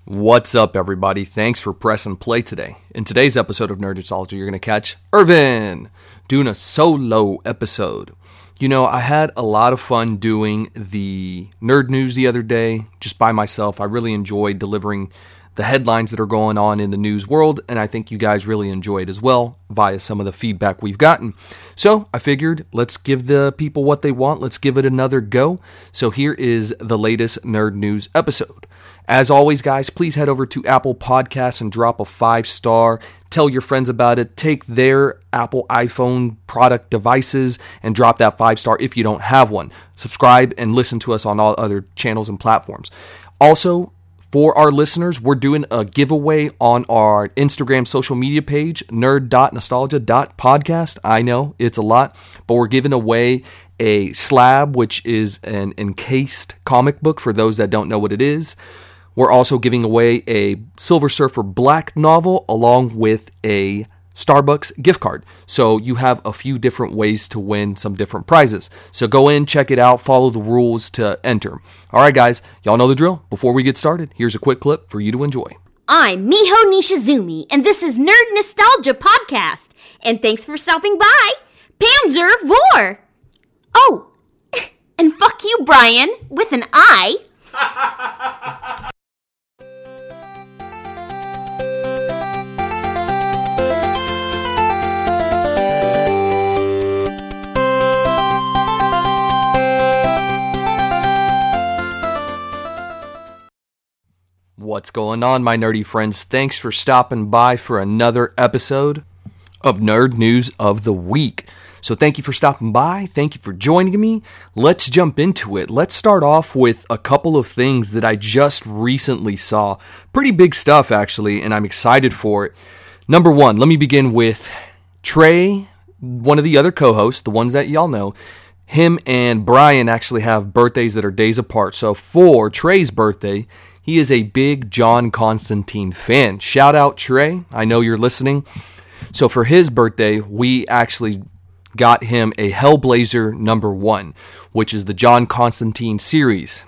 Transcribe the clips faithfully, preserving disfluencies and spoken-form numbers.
What's up, everybody? Thanks for pressing play today. In today's episode of Nerdistology, you're going to catch Irvin doing a solo episode. You know, I had a lot of fun doing the nerd news the other day, just by myself. I really enjoyed delivering the headlines that are going on in the news world, and I think you guys really enjoy it as well via some of the feedback we've gotten. So I figured, let's give the people what they want. Let's give it another go. So here is the latest nerd news episode. As always, guys, please head over to Apple Podcasts and drop a five-star. Tell your friends about it. Take their Apple iPhone product devices and drop that five-star if you don't have one. Subscribe and listen to us on all other channels and platforms. Also, for our listeners, we're doing a giveaway on our Instagram social media page, nerd dot nostalgia dot podcast. I know, it's a lot, but we're giving away a slab, which is an encased comic book for those that don't know what it is. We're also giving away a Silver Surfer Black novel along with a Starbucks gift card. So you have a few different ways to win some different prizes. So go in, check it out, follow the rules to enter. All right, guys, y'all know the drill. Before we get started, here's a quick clip for you to enjoy. I'm Miho Nishizumi, and this is Nerd Nostalgia Podcast. And thanks for stopping by, Panzer Vor. Oh, and fuck you, Brian, with an I. What's going on, my nerdy friends? Thanks for stopping by for another episode of Nerd News of the Week. So thank you for stopping by. Thank you for joining me. Let's jump into it. Let's start off with a couple of things that I just recently saw. Pretty big stuff, actually, and I'm excited for it. Number one, let me begin with Trey, one of the other co-hosts, the ones that y'all know. Him and Brian actually have birthdays that are days apart. So for Trey's birthday, he is a big John Constantine fan. Shout out, Trey. I know you're listening. So for his birthday, we actually got him a Hellblazer number one, which is the John Constantine series.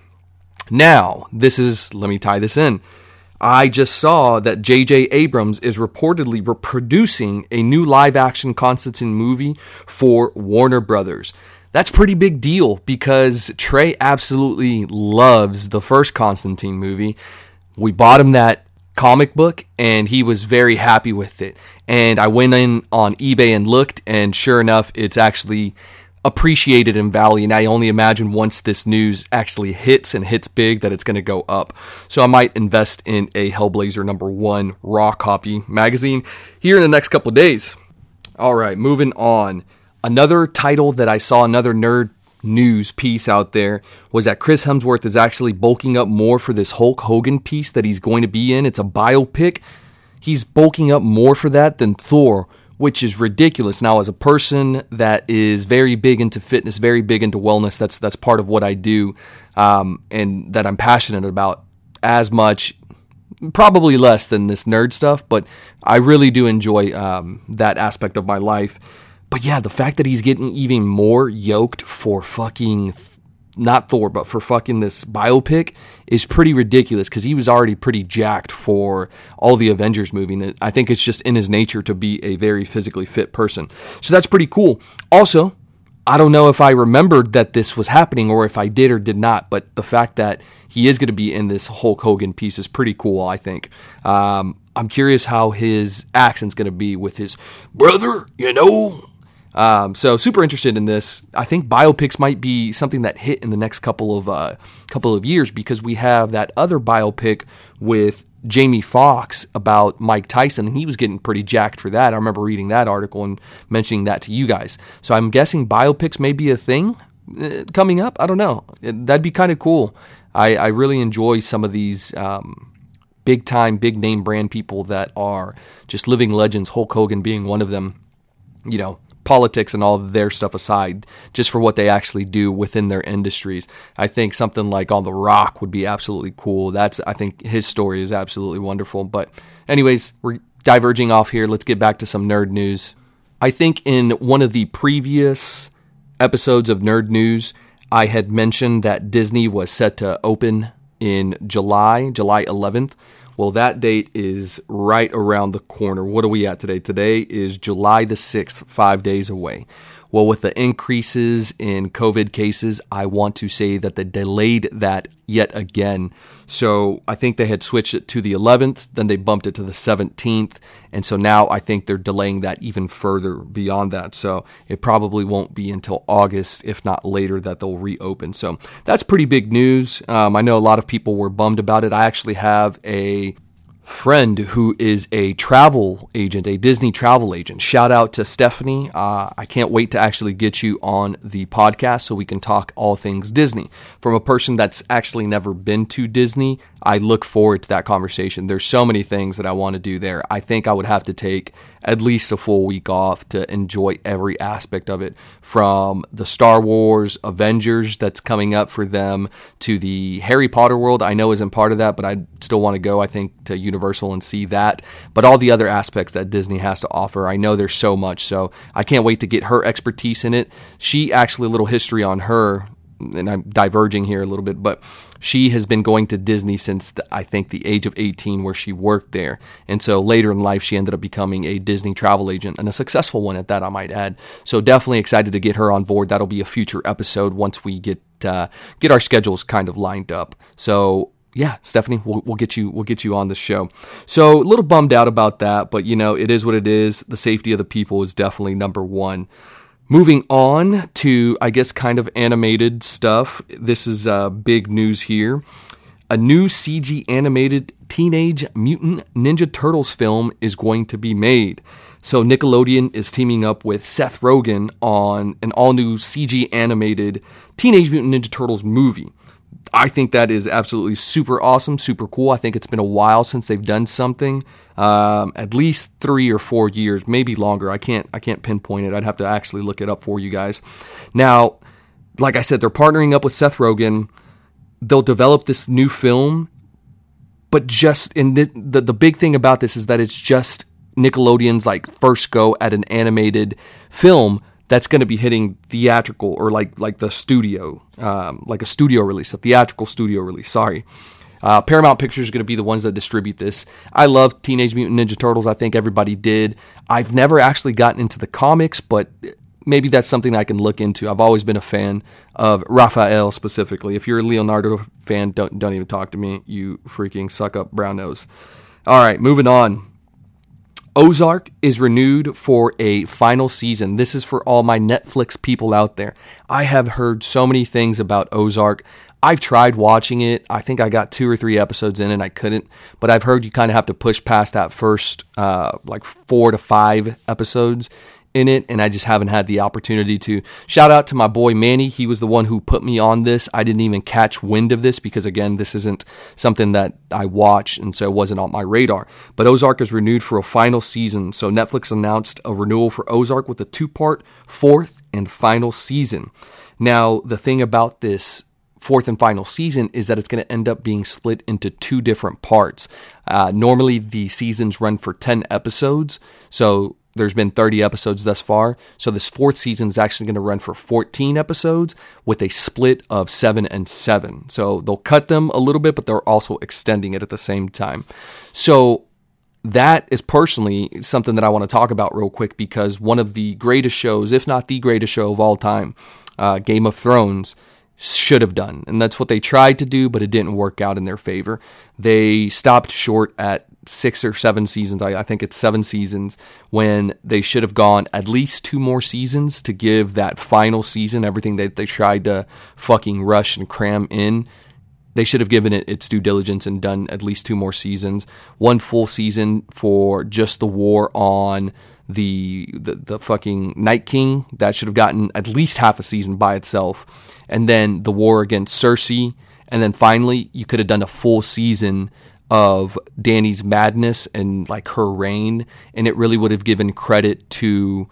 Now, this is, let me tie this in. I just saw that J J Abrams is reportedly producing a new live-action Constantine movie for Warner Brothers. That's a pretty big deal because Trey absolutely loves the first Constantine movie. We bought him that comic book and he was very happy with it. And I went in on eBay and looked, and sure enough, it's actually appreciated in value. And I only imagine once this news actually hits and hits big that it's going to go up. So I might invest in a Hellblazer number one raw copy magazine here in the next couple of days. All right, moving on. Another title that I saw, another nerd news piece out there, was that Chris Hemsworth is actually bulking up more for this Hulk Hogan piece that he's going to be in. It's a biopic. He's bulking up more for that than Thor, which is ridiculous. Now, as a person that is very big into fitness, very big into wellness, that's that's part of what I do, um, and that I'm passionate about as much, probably less than this nerd stuff, but I really do enjoy um, that aspect of my life. But yeah, the fact that he's getting even more yoked for fucking, not Thor, but for fucking this biopic is pretty ridiculous because he was already pretty jacked for all the Avengers movie. And I think it's just in his nature to be a very physically fit person. So that's pretty cool. Also, I don't know if I remembered that this was happening or if I did or did not, but the fact that he is going to be in this Hulk Hogan piece is pretty cool, I think. Um, I'm curious how his accent's going to be with his brother, you know. Um, so super interested in this. I think biopics might be something that hit in the next couple of uh, couple of years because we have that other biopic with Jamie Foxx about Mike Tyson, and he was getting pretty jacked for that. I remember reading that article and mentioning that to you guys. So I'm guessing biopics may be a thing uh, coming up. I don't know. That'd be kind of cool. I, I really enjoy some of these um, big time, big name brand people that are just living legends. Hulk Hogan being one of them. You know, politics and all their stuff aside, just for what they actually do within their industries. I think something like on The Rock would be absolutely cool. That's, I think his story is absolutely wonderful. But anyways, we're diverging off here. Let's get back to some nerd news. I think in one of the previous episodes of Nerd News, I had mentioned that Disney was set to open in July, July eleventh, Well, that date is right around the corner. What are we at today? Today is July the sixth, five days away. Well, with the increases in COVID cases, I want to say that they delayed that yet again. So I think they had switched it to the eleventh, then they bumped it to the seventeenth. And so now I think they're delaying that even further beyond that. So it probably won't be until August, if not later, that they'll reopen. So that's pretty big news. Um, I know a lot of people were bummed about it. I actually have a friend who is a travel agent, a Disney travel agent. Shout out to Stephanie. Uh, I can't wait to actually get you on the podcast so we can talk all things Disney. From a person that's actually never been to Disney, I look forward to that conversation. There's so many things that I want to do there. I think I would have to take at least a full week off to enjoy every aspect of it, from the Star Wars Avengers that's coming up for them to the Harry Potter world. I know isn't part of that, but I still want to go, I think, to Universal and see that. But all the other aspects that Disney has to offer, I know there's so much. So I can't wait to get her expertise in it. She actually, a little history on her, and I'm diverging here a little bit, but she has been going to Disney since, the, I think, the age of eighteen, where she worked there. And so later in life, she ended up becoming a Disney travel agent, and a successful one at that, I might add. So definitely excited to get her on board. That'll be a future episode once we get uh, get our schedules kind of lined up. So yeah, Stephanie, we'll, we'll get you we'll get you on the show. So a little bummed out about that, but you know, it is what it is. The safety of the people is definitely number one. Moving on to, I guess, kind of animated stuff. This is uh, big news here. A new C G animated Teenage Mutant Ninja Turtles film is going to be made. So Nickelodeon is teaming up with Seth Rogen on an all-new C G animated Teenage Mutant Ninja Turtles movie. I think that is absolutely super awesome, super cool. I think it's been a while since they've done something, um, at least three or four years, maybe longer. I can't, I can't pinpoint it. I'd have to actually look it up for you guys. Now, like I said, they're partnering up with Seth Rogen. They'll develop this new film, but just in the, the the big thing about this is that it's just Nickelodeon's like first go at an animated film that's going to be hitting theatrical, or like like the studio, um, like a studio release, a theatrical studio release, sorry. Uh, Paramount Pictures is going to be the ones that distribute this. I love Teenage Mutant Ninja Turtles. I think everybody did. I've never actually gotten into the comics, but maybe that's something I can look into. I've always been a fan of Raphael specifically. If you're a Leonardo fan, don't, don't even talk to me. You freaking suck up brown nose. All right, moving on. Ozark is renewed for a final season. This is for all my Netflix people out there. I have heard so many things about Ozark. I've tried watching it. I think I got two or three episodes in and I couldn't. But I've heard you kind of have to push past that first uh, like four to five episodes in it, and I just haven't had the opportunity to. Shout out to my boy Manny. He was the one who put me on this. I didn't even catch wind of this because, again, this isn't something that I watch, and so it wasn't on my radar. But Ozark is renewed for a final season. So Netflix announced a renewal for Ozark with a two-part fourth and final season. Now, the thing about this fourth and final season is that it's going to end up being split into two different parts. Uh, normally, the seasons run for ten episodes, so there's been thirty episodes thus far. So this fourth season is actually going to run for fourteen episodes with a split of seven and seven. So they'll cut them a little bit, but they're also extending it at the same time. So that is personally something that I want to talk about real quick, because one of the greatest shows, if not the greatest show of all time, uh, Game of Thrones, should have done. And that's what they tried to do, but it didn't work out in their favor. They stopped short at six or seven seasons. I, I think it's seven seasons, when they should have gone at least two more seasons to give that final season everything that they tried to fucking rush and cram in. They should have given it its due diligence and done at least two more seasons. One full season for just the war on the the, the fucking Night King. That should have gotten at least half a season by itself. And then the war against Cersei. And then finally, you could have done a full season of Dany's madness and like her reign, and it really would have given credit to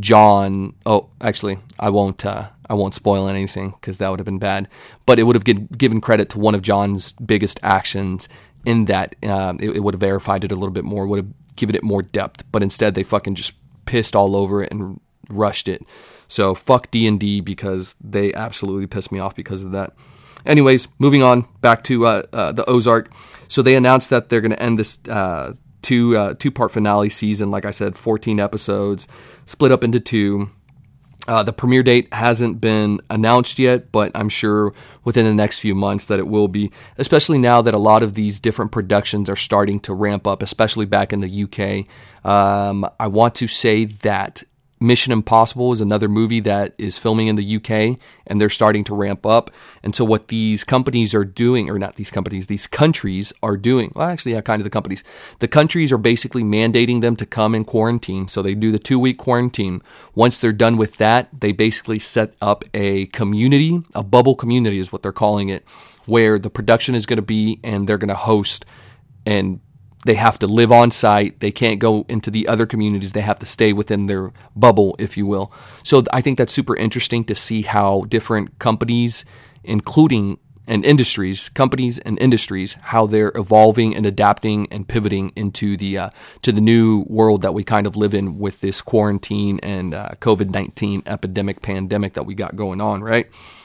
Jon. Oh, actually, I won't. Uh, I won't spoil anything because that would have been bad. But it would have give, given credit to one of Jon's biggest actions. In that, um, it, it would have verified it a little bit more. Would have given it more depth. But instead, they fucking just pissed all over it and rushed it. So fuck D and D, because they absolutely pissed me off because of that. anyways, moving on back to uh, uh, the Ozark. So they announced that they're going to end this uh, two uh, two part finale season. Like I said, fourteen episodes, split up into two. Uh, the premiere date hasn't been announced yet, but I'm sure within the next few months that it will be, especially now that a lot of these different productions are starting to ramp up, especially back in the U K. Um, I want to say that Mission Impossible is another movie that is filming in the U K, and they're starting to ramp up. And so what these companies are doing, or not these companies, these countries are doing, well, actually, yeah, kind of the companies. The countries are basically mandating them to come in quarantine. So they do the two-week quarantine. Once they're done with that, they basically set up a community, a bubble community is what they're calling it, where the production is going to be, and they're going to host, and they have to live on site. They can't go into the other communities. They have to stay within their bubble, if you will. So I think that's super interesting to see how different companies, including and industries, companies and industries, how they're evolving and adapting and pivoting into the uh, to the new world that we kind of live in with this quarantine and uh, covid nineteen epidemic, pandemic that we got going on, right?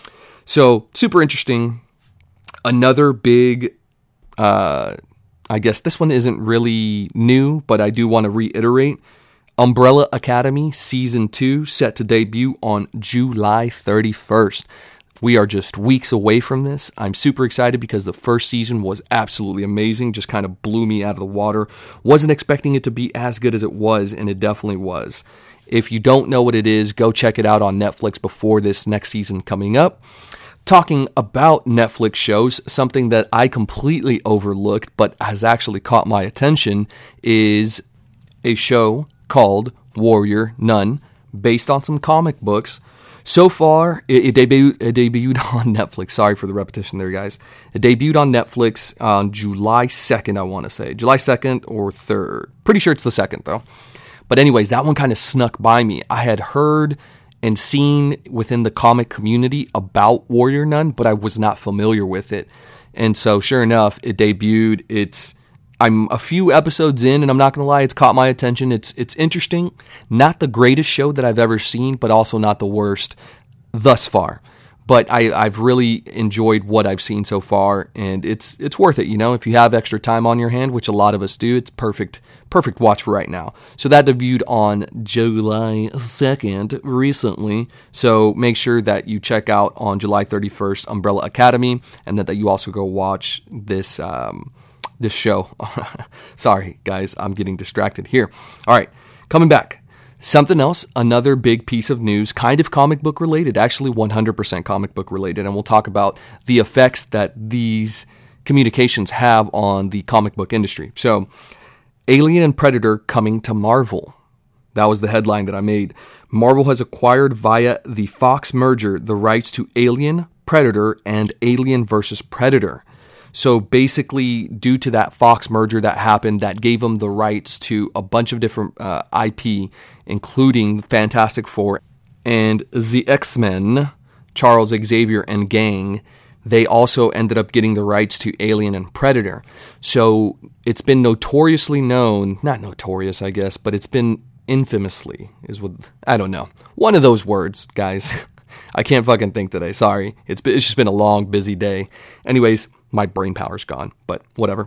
So super interesting. Another big uh I guess this one isn't really new, but I do want to reiterate. Umbrella Academy Season two set to debut on July thirty-first. We are just weeks away from this. I'm super excited because the first season was absolutely amazing. Just kind of blew me out of the water. Wasn't expecting it to be as good as it was, and it definitely was. If you don't know what it is, go check it out on Netflix before this next season coming up. Talking about Netflix shows, something that I completely overlooked but has actually caught my attention is a show called Warrior Nun, based on some comic books. So far, it, it, debuted, it debuted on Netflix. Sorry for the repetition there, guys. It debuted on Netflix on July second, I want to say. July second or third. Pretty sure it's the second, though. But anyways, that one kind of snuck by me. I had heard and seen within the comic community about Warrior Nun, but I was not familiar with it. And so sure enough, it debuted. It's I'm a few episodes in, and I'm not going to lie, it's caught my attention. It's it's interesting. Not the greatest show that I've ever seen, but also not the worst thus far. But I, I've really enjoyed what I've seen so far, and it's it's worth it. You know, if you have extra time on your hand, which a lot of us do, it's perfect perfect watch for right now. So that debuted on July second recently. So make sure that you check out on July thirty-first Umbrella Academy, and that, that you also go watch this um, this show. Sorry, guys, I'm getting distracted here. All right, coming back. Something else, another big piece of news, kind of comic book related, actually one hundred percent comic book related, and we'll talk about the effects that these communications have on the comic book industry. So, Alien and Predator coming to Marvel. That was the headline that I made. Marvel has acquired via the Fox merger the rights to Alien, Predator, and Alien versus Predator. So basically, due to that Fox merger that happened, that gave them the rights to a bunch of different uh, I P, including Fantastic Four and the X-Men, Charles Xavier and gang. They also ended up getting the rights to Alien and Predator. So it's been notoriously known, not notorious, I guess, but it's been infamously, is what, I don't know. One of those words, guys. I can't fucking think today. Sorry. It's been, it's just been a long, busy day. Anyways, my brain power's gone, but whatever.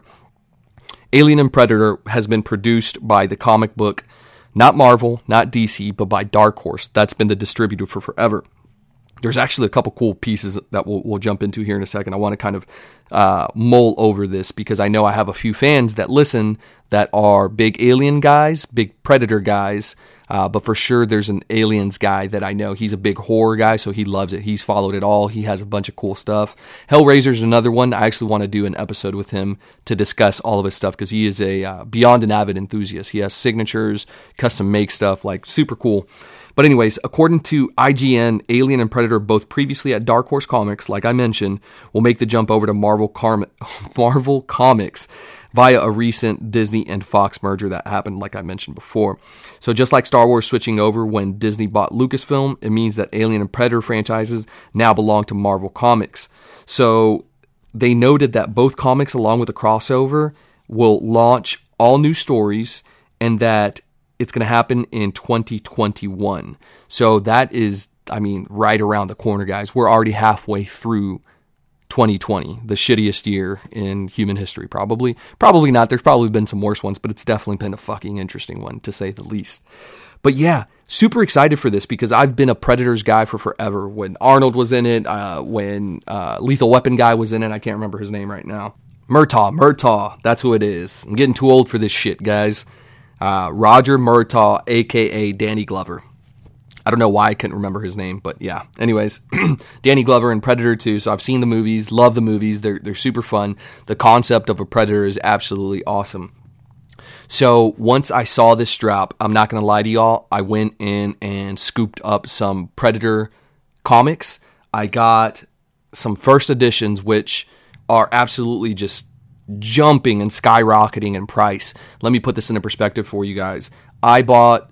Alien and Predator has been produced by the comic book, not Marvel, not D C, but by Dark Horse. That's been the distributor for forever. There's actually a couple cool pieces that we'll, we'll jump into here in a second. I want to kind of uh, mull over this because I know I have a few fans that listen that are big Alien guys, big Predator guys, uh, but for sure there's an Aliens guy that I know. He's a big horror guy, so he loves it. He's followed it all. He has a bunch of cool stuff. Hellraiser's another one. I actually want to do an episode with him to discuss all of his stuff because he is a uh, beyond an avid enthusiast. He has signatures, custom make stuff, like super cool. But anyways, according to I G N, Alien and Predator, both previously at Dark Horse Comics, like I mentioned, will make the jump over to Marvel, Car- Marvel Comics via a recent Disney and Fox merger that happened, like I mentioned before. So just like Star Wars switching over when Disney bought Lucasfilm, it means that Alien and Predator franchises now belong to Marvel Comics. So they noted that both comics, along with the crossover, will launch all new stories, and that it's going to happen in twenty twenty-one. So that is, I mean, right around the corner, guys. We're already halfway through twenty twenty, the shittiest year in human history, probably. Probably not. There's probably been some worse ones, but it's definitely been a fucking interesting one, to say the least. But yeah, super excited for this because I've been a Predators guy for forever. When Arnold was in it, uh, when uh, Lethal Weapon guy was in it, I can't remember his name right now. Murtaugh, Murtaugh, that's who it is. I'm getting too old for this shit, guys. Uh, Roger Murtaugh, a k a. Danny Glover. I don't know why I couldn't remember his name, but yeah. Anyways, Danny Glover in Predator two. So I've seen the movies, love the movies. They're they're super fun. The concept of a Predator is absolutely awesome. So once I saw this drop, I'm not going to lie to y'all, I went in and scooped up some Predator comics. I got some first editions, which are absolutely just jumping and skyrocketing in price. Let me put this into perspective for you guys. I bought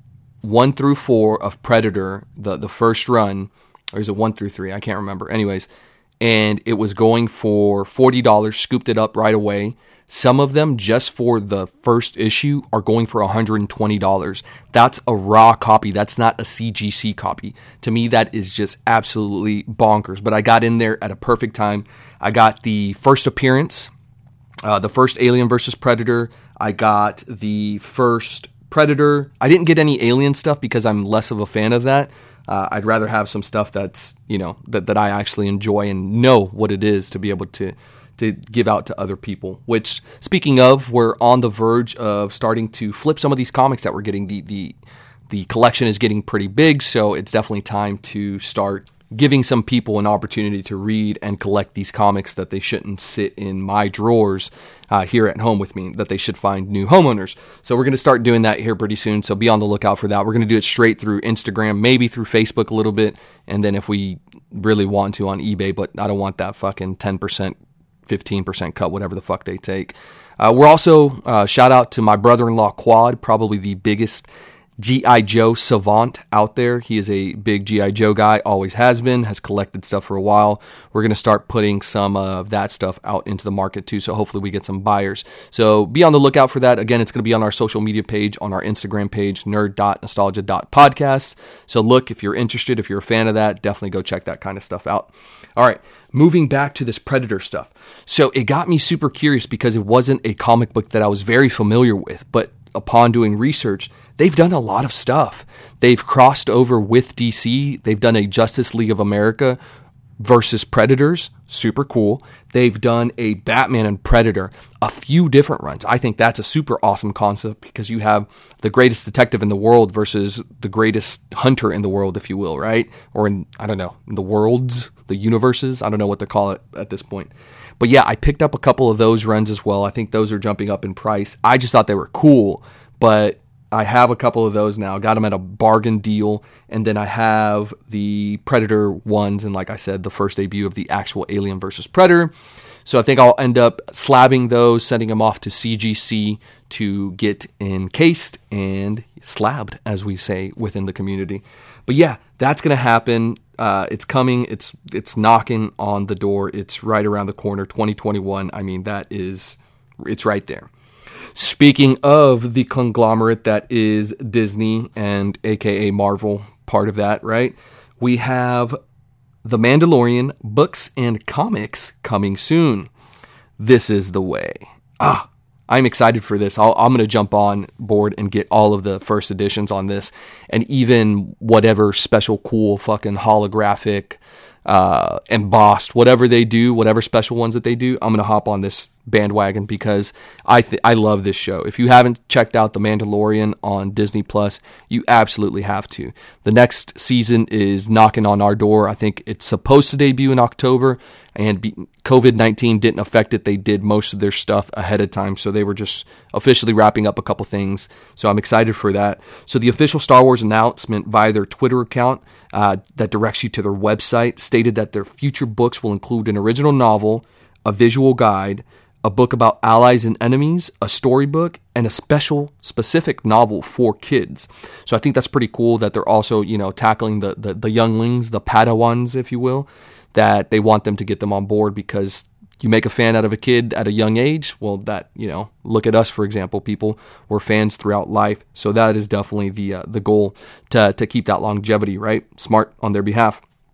one through four of Predator, the, the first run, or is it one through three? I can't remember. Anyways, and it was going for forty dollars, scooped it up right away. Some of them, just for the first issue, are going for one hundred twenty dollars. That's a raw copy. That's not a C G C copy. To me, that is just absolutely bonkers. But I got in there at a perfect time. I got the first appearance, uh, the first Alien versus Predator. I got the first Predator. I didn't get any Alien stuff because I'm less of a fan of that. Uh, I'd rather have some stuff that's, you know, that, that I actually enjoy and know what it is to be able to to give out to other people. Which, speaking of, we're on the verge of starting to flip some of these comics that we're getting. The the the collection is getting pretty big, so it's definitely time to start giving some people an opportunity to read and collect these comics that they shouldn't sit in my drawers uh, here at home with me, that they should find new homeowners. So we're going to start doing that here pretty soon, so be on the lookout for that. We're going to do it straight through Instagram, maybe through Facebook a little bit, and then if we really want to on eBay, but I don't want that fucking ten percent, fifteen percent cut, whatever the fuck they take. Uh, we're also, uh, shout out to my brother-in-law Quad, probably the biggest G I. Joe savant out there. He is a big G I. Joe guy, always has been, has collected stuff for a while. We're going to start putting some of that stuff out into the market too, so hopefully we get some buyers. So be on the lookout for that. Again, it's going to be on our social media page, on our Instagram page, nerd dot nostalgia dot podcast. So look, if you're interested, if you're a fan of that, definitely go check that kind of stuff out. All right, moving back to this Predator stuff. So it got me super curious because it wasn't a comic book that I was very familiar with, but upon doing research, they've done a lot of stuff. They've crossed over with D C. They've done a Justice League of America versus Predators. Super cool. They've done a Batman and Predator, a few different runs. I think that's a super awesome concept because you have the greatest detective in the world versus the greatest hunter in the world, if you will, right? Or in, I don't know, in the worlds, the universes. I don't know what to call it at this point. But yeah, I picked up a couple of those runs as well. I think those are jumping up in price. I just thought they were cool, but I have a couple of those now. Got them at a bargain deal. And then I have the Predator ones. And like I said, the first debut of the actual Alien versus Predator. So I think I'll end up slabbing those, sending them off to C G C to get encased and slabbed, as we say within the community. But yeah, that's going to happen. Uh, it's coming. It's it's knocking on the door. It's right around the corner. twenty twenty-one. I mean, that is, it's right there. Speaking of the conglomerate that is Disney and A K A Marvel, part of that, right? We have The Mandalorian books and comics coming soon. This is the way. Ah, I'm excited for this. I'll, I'm going to jump on board and get all of the first editions on this, and even whatever special cool fucking holographic, uh, embossed, whatever they do, whatever special ones that they do, I'm going to hop on this bandwagon because I th- I love this show. If you haven't checked out The Mandalorian on Disney Plus, you absolutely have to. The next season is knocking on our door. I think it's supposed to debut in October, and be- covid nineteen didn't affect it. They did most of their stuff ahead of time, so they were just officially wrapping up a couple things. So I'm excited for that. So the official Star Wars announcement via their Twitter account uh, that directs you to their website stated that their future books will include an original novel, a visual guide, a book about allies and enemies, a storybook, and a special specific novel for kids. So I think that's pretty cool that they're also, you know, tackling the, the, the younglings, the Padawans, if you will, that they want them to get them on board because you make a fan out of a kid at a young age. Well, that, you know, look at us, for example, people, we're fans throughout life. So that is definitely the, uh, the goal to, to keep that longevity, right? Smart on their behalf.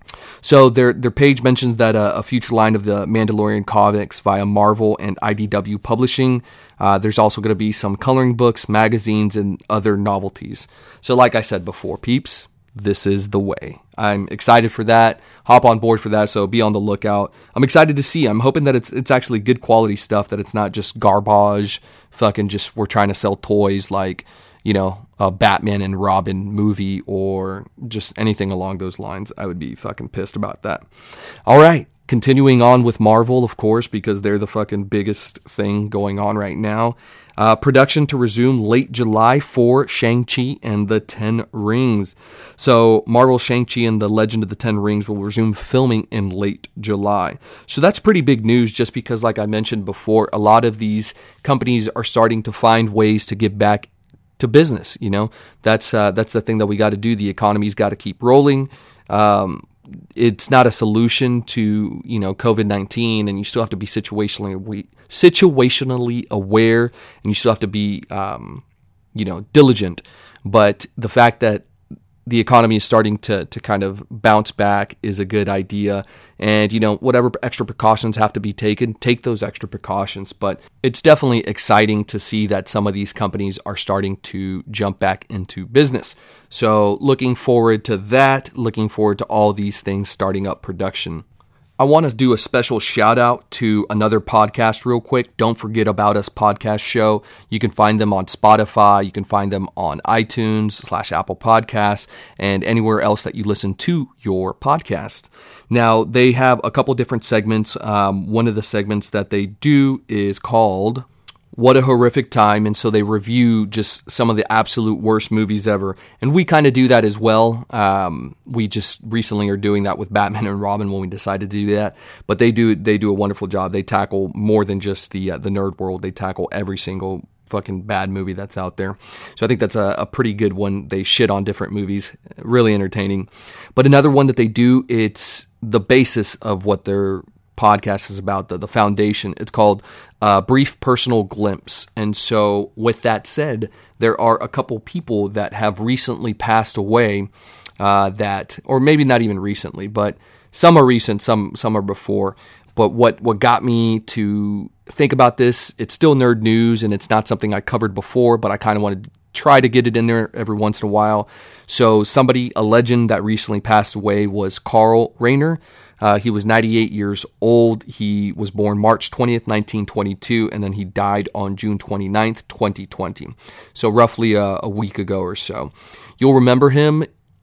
So their their page mentions that uh, a future line of the Mandalorian comics via Marvel and I D W Publishing. Uh, there's also going to be some coloring books, magazines, and other novelties. So like I said before, peeps, this is the way. I'm excited for that. Hop on board for that, so be on the lookout. I'm excited to see. I'm hoping that it's it's actually good quality stuff, that it's not just garbage, fucking just we're trying to sell toys like, you know, a Batman and Robin movie or just anything along those lines. I would be fucking pissed about that. All right. Continuing on with Marvel, of course, because they're the fucking biggest thing going on right now. Uh, production to resume late July for Shang-Chi and the Ten Rings. So Marvel Shang-Chi and the Legend of the Ten Rings will resume filming in late July. So that's pretty big news, just because, like I mentioned before, a lot of these companies are starting to find ways to get back to business. You know, that's uh, that's the thing that we got to do. The economy's got to keep rolling. Um, it's not a solution to, you know, covid nineteen, and you still have to be situationally situationally aware, and you still have to be, um, you know, diligent. But the fact that the economy is starting to to kind of bounce back is a good idea. And, you know, whatever extra precautions have to be taken, take those extra precautions. But it's definitely exciting to see that some of these companies are starting to jump back into business. So looking forward to that, looking forward to all these things starting up production. I want to do a special shout out to another podcast real quick. Don't Forget About Us podcast show. You can find them on Spotify. You can find them on iTunes slash Apple Podcasts and anywhere else that you listen to your podcast. Now, they have a couple different segments. Um, one of the segments that they do is called What a Horrific Time, and so they review just some of the absolute worst movies ever, and we kind of do that as well. Um, we just recently are doing that with Batman and Robin when we decided to do that, but they do they do a wonderful job. They tackle more than just the uh, the nerd world. They tackle every single fucking bad movie that's out there. So I think that's a, a pretty good one. They shit on different movies, really entertaining. But another one that they do, it's the basis of what their podcast is about, the, the foundation. It's called uh, Brief Personal Glimpse. And so with that said, there are a couple people that have recently passed away uh, that, or maybe not even recently, but some are recent, some some are before. But what, what got me to think about this, it's still nerd news and it's not something I covered before, but I kind of wanted to try to get it in there every once in a while. So somebody, a legend that recently passed away was Carl Reiner. Uh, he was ninety-eight years old. He was born March twentieth, nineteen twenty-two, and then he died on June twenty-ninth, twenty twenty. So roughly a, a week ago or so. You'll remember him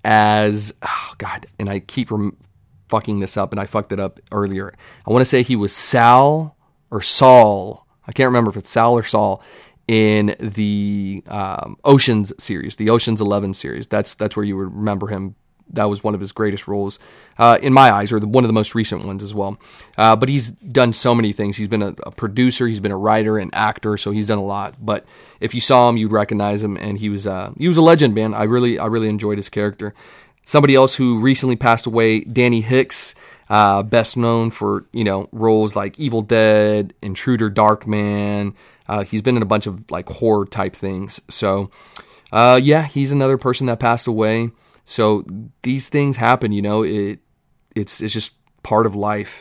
as, oh God, and I keep rem- fucking this up, and I fucked it up earlier. I want to say he was Sal or Saul. I can't remember if it's Sal or Saul in the um, Ocean's series, the Ocean's Eleven series. That's that's where you would remember him. That was one of his greatest roles, uh, in my eyes, or the, one of the most recent ones as well. Uh, but he's done so many things. He's been a, a producer, he's been a writer, an actor, so he's done a lot. But if you saw him, you'd recognize him, and he was uh, he was a legend, man. I really I really enjoyed his character. Somebody else who recently passed away, Danny Hicks, uh, best known for, you know, roles like Evil Dead, Intruder, Darkman. Uh, he's been in a bunch of like horror type things. So, uh, yeah, he's another person that passed away. So these things happen, you know, it it's it's just part of life.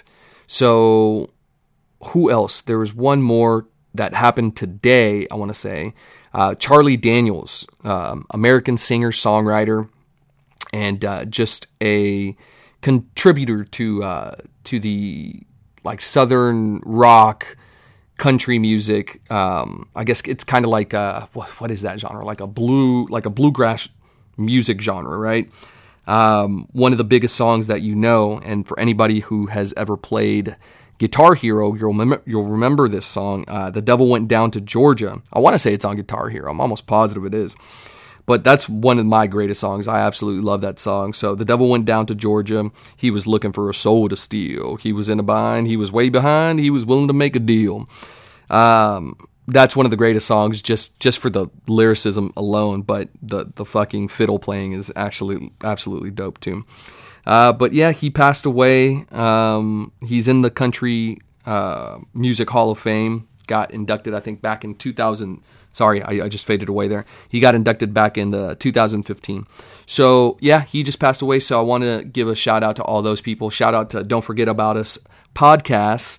So who else? There was one more that happened today, I want to say. Uh, Charlie Daniels, um, American singer, songwriter, and uh, just a contributor to uh, to the like Southern rock, country music. Um, I guess it's kind of like a, what, what is that genre? Like a blue, like a bluegrass music genre, right? Um, one of the biggest songs that you know, and for anybody who has ever played Guitar Hero, you'll remember, you'll remember this song, uh, The Devil Went Down to Georgia. I want to say it's on Guitar Hero. I'm almost positive it is. But that's one of my greatest songs. I absolutely love that song. So The Devil Went Down to Georgia. He was looking for a soul to steal. He was in a bind. He was way behind. He was willing to make a deal. Um... That's one of the greatest songs, just, just for the lyricism alone, but the, the fucking fiddle playing is actually absolutely dope too. Uh, but yeah, he passed away. Um, he's in the Country uh, Music Hall of Fame. Got inducted, I think, back in two thousand Sorry, I, I just faded away there. He got inducted back in the two thousand fifteen. So, yeah, he just passed away. So I want to give a shout out to all those people. Shout out to Don't Forget About Us podcasts.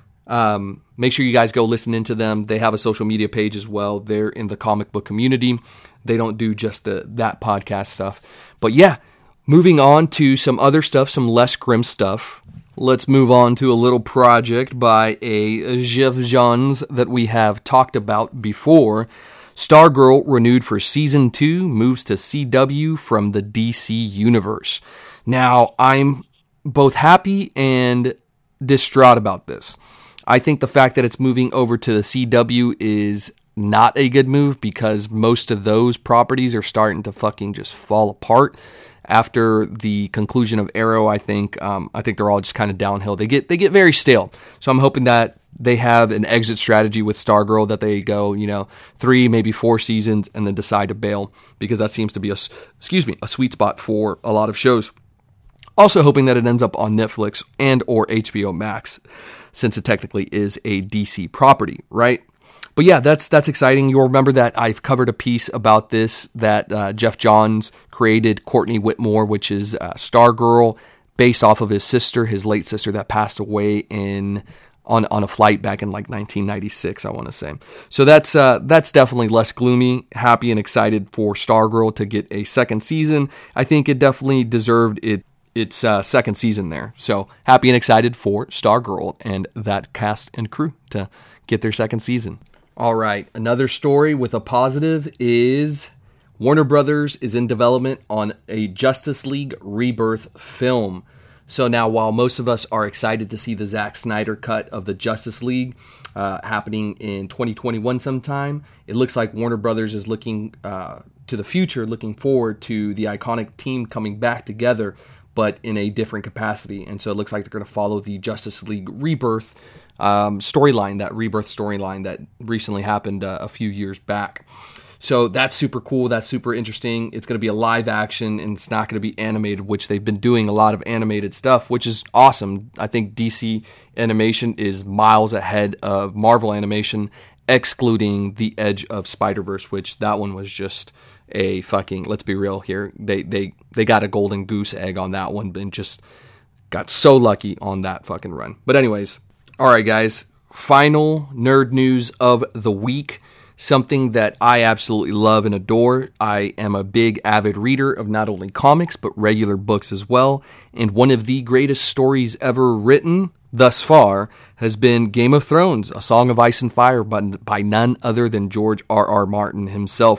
Um, make sure you guys go listen into them. They have a social media page as well. They're in the comic book community. They don't do just the that podcast stuff. But yeah, moving on to some other stuff, some less grim stuff. Let's move on to a little project by a Geoff Johns that we have talked about before. Stargirl, renewed for season two, moves to C W from the D C universe. Now, I'm both happy and distraught about this. I think the fact that it's moving over to the C W is not a good move because most of those properties are starting to fucking just fall apart. After the conclusion of Arrow, I think um, I think they're all just kind of downhill. They get they get very stale. So I'm hoping that they have an exit strategy with Stargirl, that they go, you know, three, maybe four seasons and then decide to bail, because that seems to be a excuse me a sweet spot for a lot of shows. Also hoping that it ends up on Netflix and or H B O Max, since it technically is a D C property, right? But yeah, that's that's exciting. You'll remember that I've covered a piece about this, that uh, Geoff Johns created Courtney Whitmore, which is uh, Stargirl, based off of his sister, his late sister that passed away in on on a flight back in like nineteen ninety-six, I want to say. So that's uh, that's definitely less gloomy. Happy and excited for Stargirl to get a second season. I think it definitely deserved it. Its uh, second season there. So happy and excited for Stargirl and that cast and crew to get their second season. All right, another story with a positive is Warner Brothers is in development on a Justice League Rebirth film. So now, while most of us are excited to see the Zack Snyder cut of the Justice League uh, happening in twenty twenty-one sometime, it looks like Warner Brothers is looking uh, to the future, looking forward to the iconic team coming back together, but in a different capacity. And so it looks like they're going to follow the Justice League Rebirth um, storyline, that Rebirth storyline that recently happened uh, a few years back. So that's super cool. That's super interesting. It's going to be a live action, and it's not going to be animated, which they've been doing a lot of animated stuff, which is awesome. I think D C animation is miles ahead of Marvel animation, excluding The Edge of Spider-Verse, which that one was just a fucking, let's be real here, they they they got a golden goose egg on that one and just got so lucky on that fucking run. But anyways, all right guys, final nerd news of the week, something that I absolutely love and adore. I am a big avid reader of not only comics but regular books as well, and one of the greatest stories ever written thus far has been Game of Thrones, A Song of Ice and Fire, but by none other than George R R. Martin himself.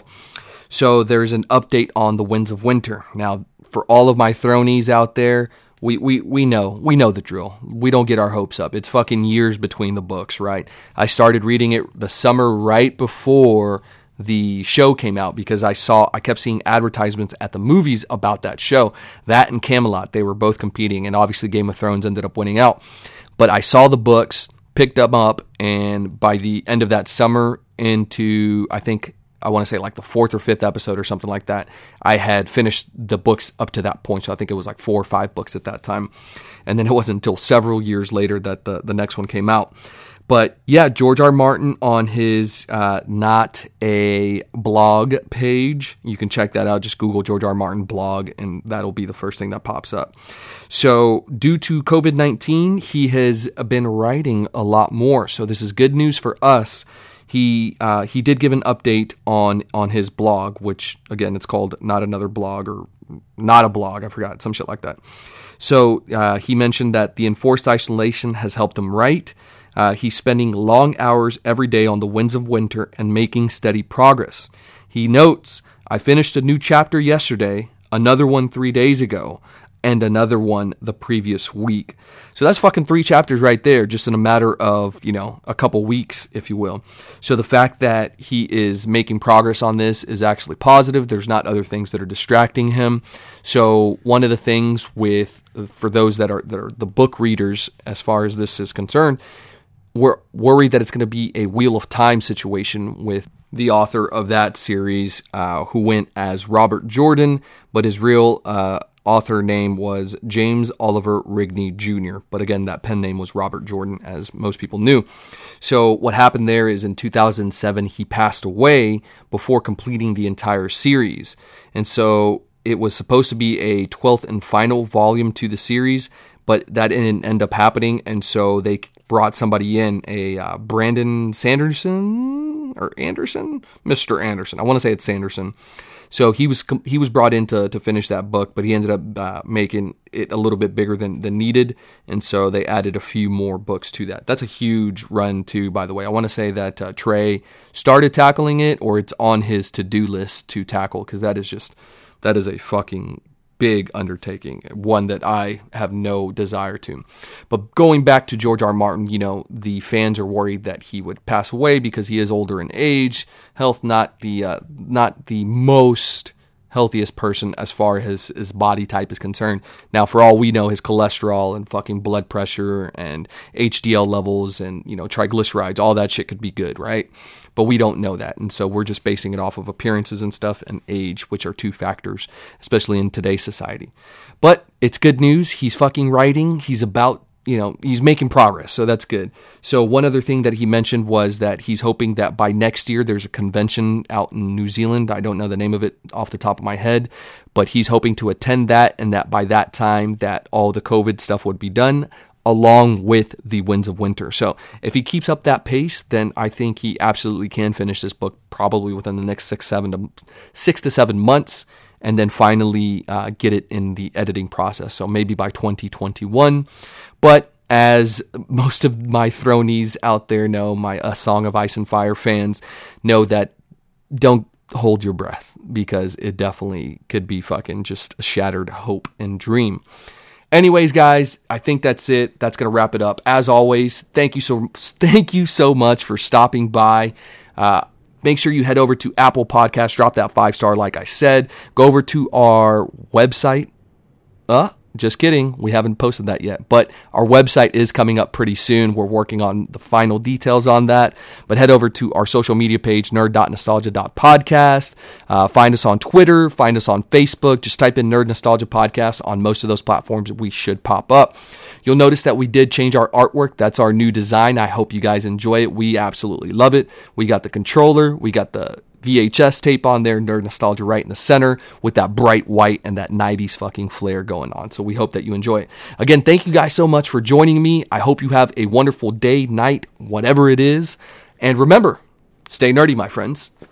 So there's an update on the Winds of Winter. Now, for all of my Thronies out there, we, we, we know, we know the drill. We don't get our hopes up. It's fucking years between the books, right? I started reading it the summer right before the show came out because I saw, I kept seeing advertisements at the movies about that show. That and Camelot, they were both competing, and obviously Game of Thrones ended up winning out. But I saw the books, picked them up, and by the end of that summer into, I think, I want to say like the fourth or fifth episode or something like that, I had finished the books up to that point. So I think it was like four or five books at that time. And then it wasn't until several years later that the, the next one came out. But yeah, George R. R. Martin on his uh, Not a Blog page. You can check that out. Just Google George R. R. Martin blog, and that'll be the first thing that pops up. So due to covid nineteen, he has been writing a lot more. So this is good news for us. He uh, he did give an update on, on his blog, which, again, it's called Not Another Blog or Not a Blog. I forgot, some shit like that. So uh, he mentioned that the enforced isolation has helped him write. Uh, he's spending long hours every day on the Winds of Winter and making steady progress. He notes, I finished a new chapter yesterday, another one three days ago, and another one the previous week. So that's fucking three chapters right there, just in a matter of, you know, a couple weeks, if you will. So the fact that he is making progress on this is actually positive. There's not other things that are distracting him. So one of the things with, for those that are, that are the book readers, as far as this is concerned, we're worried that it's going to be a Wheel of Time situation with the author of that series, uh, who went as Robert Jordan, but his real uh, author name was James Oliver Rigney Junior But again, that pen name was Robert Jordan, as most people knew. So what happened there is in two thousand seven, he passed away before completing the entire series. And so it was supposed to be a twelfth and final volume to the series, but that didn't end up happening. And so they brought somebody in, a uh, Brandon Sanderson or Anderson, Mister Anderson. I want to say it's Sanderson. So he was he was brought in to, to finish that book, but he ended up uh, making it a little bit bigger than, than needed, and so they added a few more books to that. That's a huge run too, by the way. I want to say that uh, Trey started tackling it, or it's on his to-do list to tackle, because that is just, that is a fucking big undertaking, one that I have no desire to. But going back to George R. R. Martin, you know, the fans are worried that he would pass away because he is older in age, health not the uh, not the most healthiest person as far as his body type is concerned. Now, for all we know, his cholesterol and fucking blood pressure and H D L levels and, you know, triglycerides, all that shit could be good, right? But we don't know that. And so we're just basing it off of appearances and stuff and age, which are two factors, especially in today's society. But it's good news. He's fucking writing. He's about, you know, he's making progress. So that's good. So one other thing that he mentioned was that he's hoping that by next year, there's a convention out in New Zealand. I don't know the name of it off the top of my head, but he's hoping to attend that, and that by that time that all the COVID stuff would be done, along with the Winds of Winter. So if he keeps up that pace, then I think he absolutely can finish this book probably within the next six, seven to six to seven months, and then finally uh, get it in the editing process. So maybe by twenty twenty-one. But as most of my thronies out there know, my A Song of Ice and Fire fans know, that don't hold your breath, because it definitely could be fucking just a shattered hope and dream. Anyways, guys, I think that's it. That's going to wrap it up. As always, thank you so thank you so much for stopping by. Uh, make sure you head over to Apple Podcasts, drop that five star like I said. Go over to our website. Uh, just kidding. We haven't posted that yet, but our website is coming up pretty soon. We're working on the final details on that, but head over to our social media page, nerd dot nostalgia dot podcast. Uh, find us on Twitter, find us on Facebook. Just type in Nerd Nostalgia Podcast on most of those platforms. We should pop up. You'll notice that we did change our artwork. That's our new design. I hope you guys enjoy it. We absolutely love it. We got the controller. We got the V H S tape on there, Nerd Nostalgia right in the center with that bright white and that nineties fucking flair going on. So we hope that you enjoy it. Again, thank you guys so much for joining me. I hope you have a wonderful day, night, whatever it is. And remember, stay nerdy, my friends.